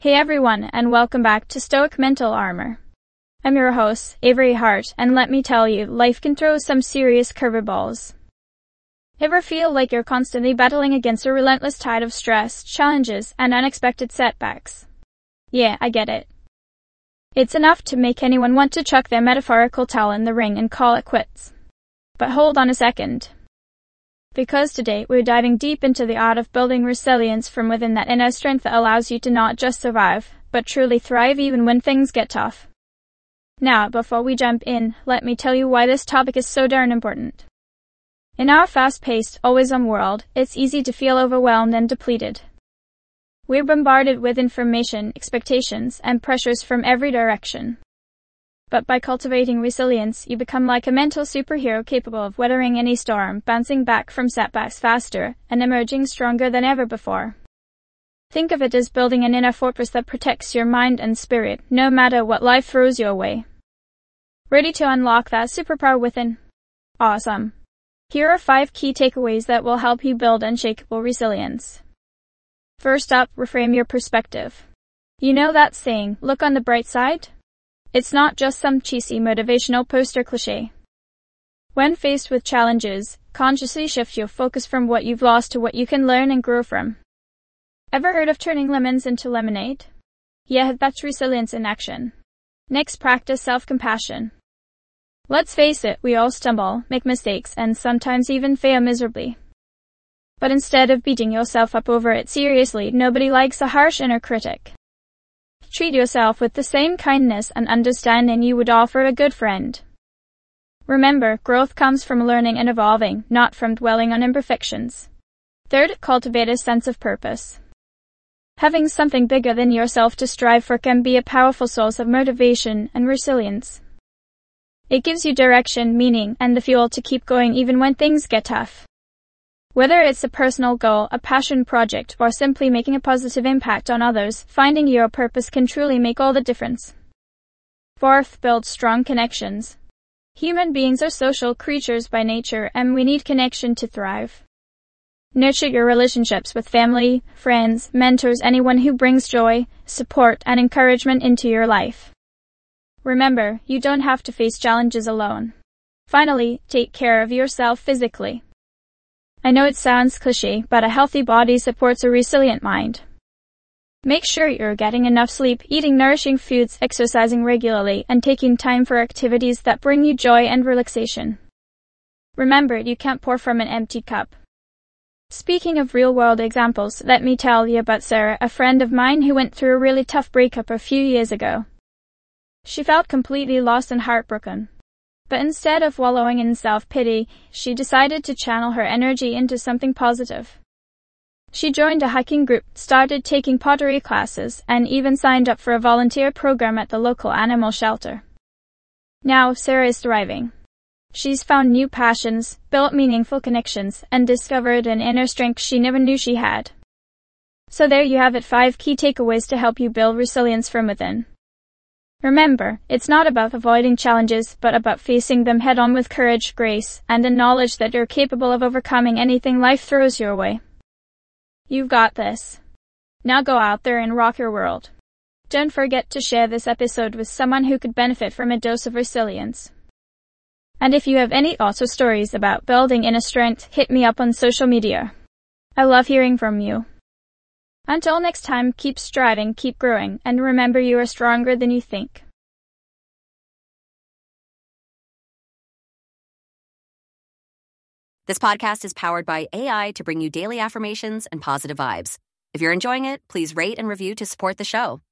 Hey everyone, and welcome back to Stoic Mental Armor. I'm your host, Avery Hart, and let me tell you, life can throw some serious curveballs. Ever feel like you're constantly battling against a relentless tide of stress, challenges, and unexpected setbacks? Yeah, I get it. It's enough to make anyone want to chuck their metaphorical towel in the ring and call it quits. But hold on a second. Because today we're diving deep into the art of building resilience from within, that inner strength that allows you to not just survive, but truly thrive even when things get tough. Now, before we jump in, let me tell you why this topic is so darn important. In our fast-paced, always-on world, it's easy to feel overwhelmed and depleted. We're bombarded with information, expectations, and pressures from every direction. But by cultivating resilience, you become like a mental superhero capable of weathering any storm, bouncing back from setbacks faster, and emerging stronger than ever before. Think of it as building an inner fortress that protects your mind and spirit, no matter what life throws your way. Ready to unlock that superpower within? Awesome! Here are 5 key takeaways that will help you build unshakable resilience. First up, reframe your perspective. You know that saying, look on the bright side? It's not just some cheesy motivational poster cliche. When faced with challenges, consciously shift your focus from what you've lost to what you can learn and grow from. Ever heard of turning lemons into lemonade? Yeah, that's resilience in action. Next, practice self-compassion. Let's face it, we all stumble, make mistakes, and sometimes even fail miserably. But instead of beating yourself up over it seriously, nobody likes a harsh inner critic. Treat yourself with the same kindness and understanding you would offer a good friend. Remember, growth comes from learning and evolving, not from dwelling on imperfections. Third, cultivate a sense of purpose. Having something bigger than yourself to strive for can be a powerful source of motivation and resilience. It gives you direction, meaning, and the fuel to keep going even when things get tough. Whether it's a personal goal, a passion project, or simply making a positive impact on others, finding your purpose can truly make all the difference. Fourth, build strong connections. Human beings are social creatures by nature, and we need connection to thrive. Nurture your relationships with family, friends, mentors, anyone who brings joy, support, and encouragement into your life. Remember, you don't have to face challenges alone. Finally, take care of yourself physically. I know it sounds cliché, but a healthy body supports a resilient mind. Make sure you're getting enough sleep, eating nourishing foods, exercising regularly, and taking time for activities that bring you joy and relaxation. Remember, you can't pour from an empty cup. Speaking of real-world examples, let me tell you about Sarah, a friend of mine who went through a really tough breakup a few years ago. She felt completely lost and heartbroken. But instead of wallowing in self-pity, she decided to channel her energy into something positive. She joined a hiking group, started taking pottery classes, and even signed up for a volunteer program at the local animal shelter. Now, Sarah is thriving. She's found new passions, built meaningful connections, and discovered an inner strength she never knew she had. So there you have it, 5 key takeaways to help you build resilience from within. Remember, it's not about avoiding challenges, but about facing them head-on with courage, grace, and the knowledge that you're capable of overcoming anything life throws your way. You've got this. Now go out there and rock your world. Don't forget to share this episode with someone who could benefit from a dose of resilience. And if you have any thoughts or stories about building inner strength, hit me up on social media. I love hearing from you. Until next time, keep striving, keep growing, and remember you are stronger than you think. This podcast is powered by AI to bring you daily affirmations and positive vibes. If you're enjoying it, please rate and review to support the show.